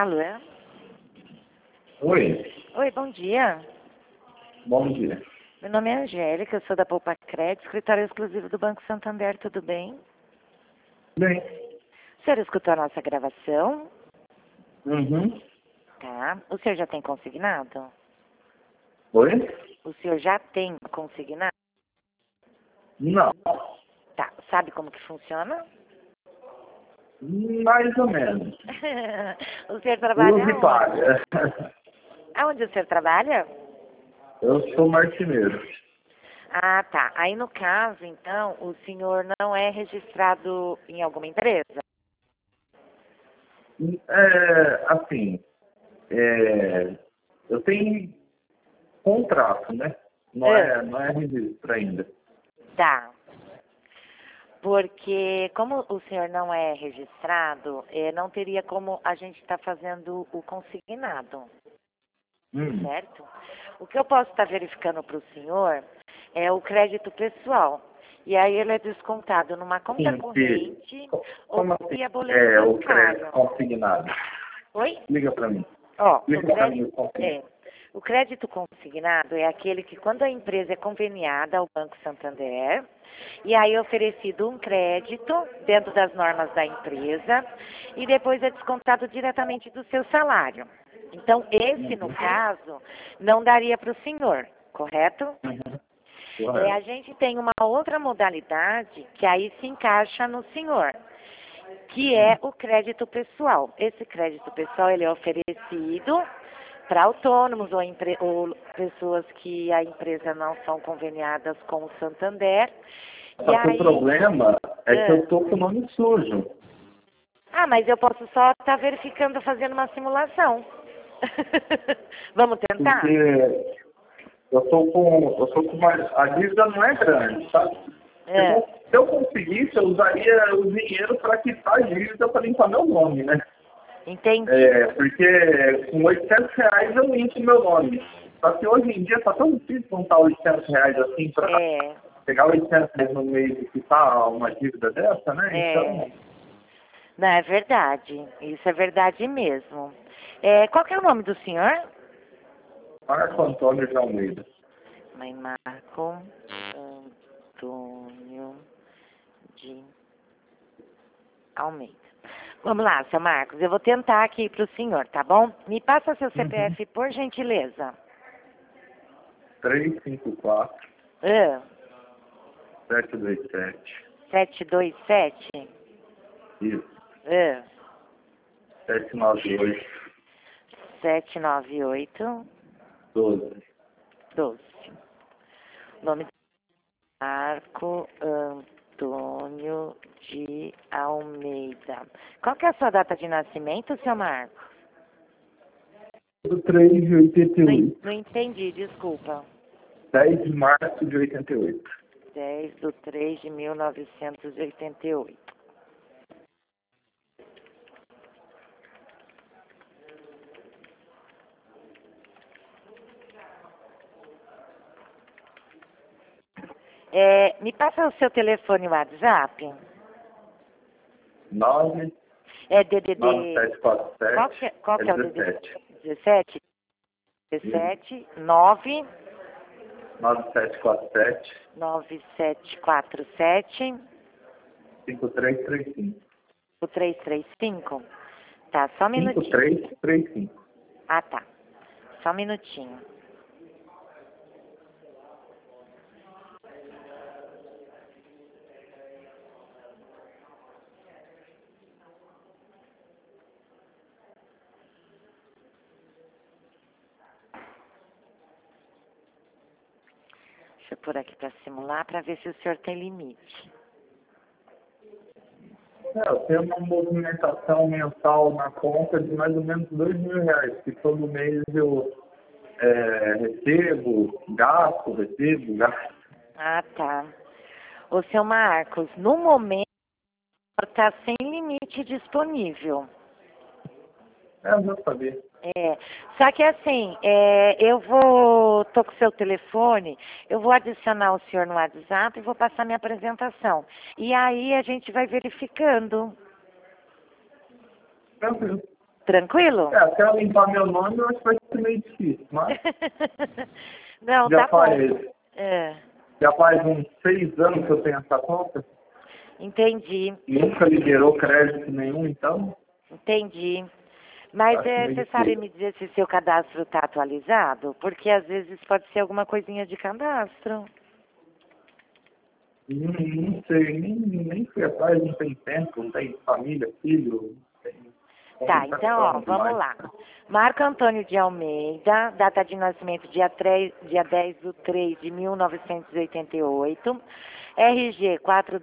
Alô? Oi, Oi, bom dia. bom dia. Meu nome é Angélica, eu sou da Poupa Crédito, escritório exclusivo do Banco Santander, tudo bem? Bem, O senhor escutou a nossa gravação? uhum. Tá. O senhor já tem consignado? Oi? O senhor já tem consignado? Não, Tá. Sabe como que funciona? mais ou menos. O senhor trabalha Luz e aonde? paga. Aonde o senhor trabalha? Eu sou marceneiro. Ah, tá. Aí no caso, então, o senhor não é registrado em alguma empresa? Assim, eu tenho contrato, né? Não é registro ainda. Tá. Porque como o senhor não é registrado, não teria como a gente estar fazendo o consignado, certo? O que eu posso estar verificando para o senhor é o crédito pessoal. E aí ele é descontado numa conta Sim, corrente ou como assim via boleto o crédito bancário. consignado? Oi? Liga para mim. Ó, Liga para mim o consignado. o crédito consignado é aquele que quando a empresa é conveniada ao Banco Santander, e aí é oferecido um crédito dentro das normas da empresa e depois é descontado diretamente do seu salário. Então, esse, no caso, não daria para o senhor, correto? A Correto. gente tem uma outra modalidade que aí se encaixa no senhor, que é o crédito pessoal. Esse crédito pessoal ele é oferecido para autônomos ou pessoas que a empresa não são conveniadas com o Santander. Só que o problema é que eu tô com o nome sujo. Ah, mas eu posso só estar verificando, fazendo uma simulação. Vamos tentar? Porque a dívida não é grande, sabe? Se eu conseguisse, eu usaria o dinheiro para quitar a dívida para limpar meu nome, né? Entendi. Porque com R$ 800 eu limpo meu nome. Só que hoje em dia tá tão difícil contar R$ 800 assim para pegar R$ 800 no mês e quitar uma dívida dessa, né? Então, Não, é verdade. Isso é verdade mesmo. Qual que é o nome do senhor? Marco Antônio de Almeida. Mãe Marco Antônio de Almeida. Vamos lá, seu Marcos. Eu vou tentar aqui para o senhor, tá bom? Me passa seu CPF, por gentileza. 354 Ah, 727. 727. Isso. Ah, 798 798 12. 12. Nome Marco Antônio de Almeida. Qual que é a sua data de nascimento, seu Marco? 3 de 88. Não entendi, desculpa. 10 de março de 88. 10/3/1988. Me passa o seu telefone WhatsApp? 9 É DDD. 9747. Qual que é o 17. DDD? 17? 17 9 9747 9747 5335. o 335. Tá, só um minutinho. 5335. Ah, tá. Só um minutinho. Deixa eu pôr aqui para simular para ver se o senhor tem limite. Eu tenho uma movimentação mensal na conta de mais ou menos R$ 2.000, que todo mês eu recebo, gasto. Ah, tá. Ô, seu Marcos, no momento está sem limite disponível. Eu vou saber. Só que assim, tô com o seu telefone, eu vou adicionar o senhor no WhatsApp e vou passar minha apresentação. E aí a gente vai verificando. Tranquilo. Tranquilo? Até eu limpar meu nome, eu acho que vai ser meio difícil, mas... Não, já tá bom. Já faz uns 6 anos que eu tenho essa conta. Entendi. Nunca liberou crédito nenhum, então... Entendi. Mas você sabe me dizer se seu cadastro está atualizado? Porque às vezes pode ser alguma coisinha de cadastro. Não sei, nem fui atrás, não tem tempo, não tem família, filho, Tá, então, ó, vamos lá. Marco Antônio de Almeida, data de nascimento dia 10/3/1988, RG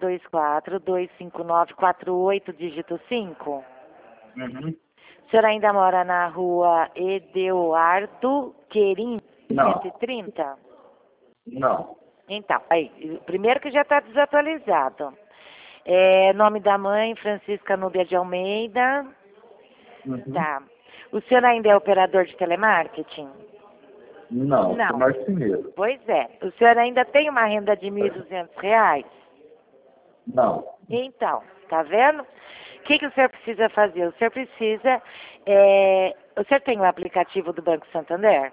424-259-48, dígito 5. Uhum. O senhor ainda mora na rua Eduardo Querim, 130? Não. Então, aí, primeiro que já está desatualizado. Nome da mãe, Francisca Núbia de Almeida. Uhum. Tá. O senhor ainda é operador de telemarketing? Não, sou marceneiro. Pois é. O senhor ainda tem uma renda de R$ 1.200? Não. Então, tá vendo? O que o senhor precisa fazer? O senhor precisa... O senhor tem o aplicativo do Banco Santander?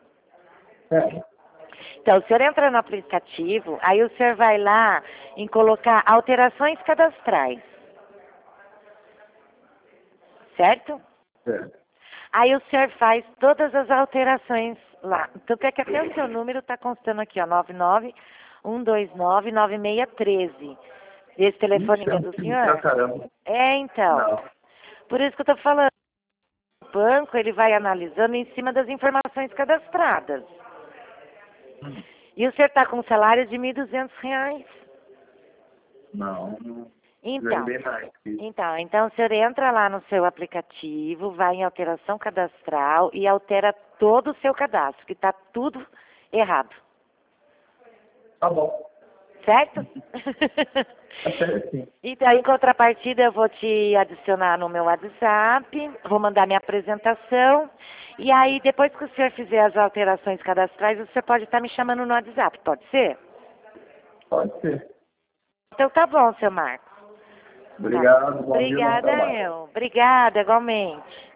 Então, o senhor entra no aplicativo, aí o senhor vai lá em colocar alterações cadastrais. Certo? Aí o senhor faz todas as alterações lá. Tanto é que até o seu número está constando aqui, ó, 991299613. Esse telefone é do senhor? Então. Não. Por isso que eu estou falando. O banco, ele vai analisando em cima das informações cadastradas. E o senhor está com um salário de R$ 1.200? Não. Então o senhor entra lá no seu aplicativo, vai em alteração cadastral e altera todo o seu cadastro, que está tudo errado. Tá bom. Certo? Tá certo, sim. Então, em contrapartida, eu vou te adicionar no meu WhatsApp, vou mandar minha apresentação, e aí, depois que o senhor fizer as alterações cadastrais, você pode estar me chamando no WhatsApp, pode ser? Pode ser. Então, tá bom, seu Marcos. Obrigado, bom dia. Obrigada, Obrigada, igualmente.